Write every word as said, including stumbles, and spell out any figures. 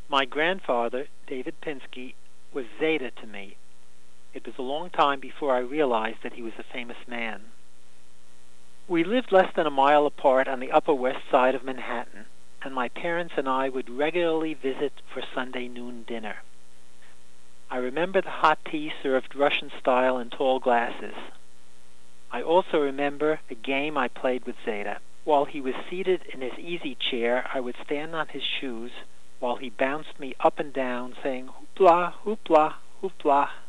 My grandfather, David Pinsky, was Zeta to me. It was a long time before I realized that he was a famous man. We lived less than a mile apart on the Upper West Side of Manhattan, and my parents and I would regularly visit for Sunday noon dinner. I remember the hot tea served Russian style in tall glasses. I also remember a game I played with Zeta. While he was seated in his easy chair, I would stand on his shoes while he bounced me up and down, saying, "Hoopla, hoopla, hoopla."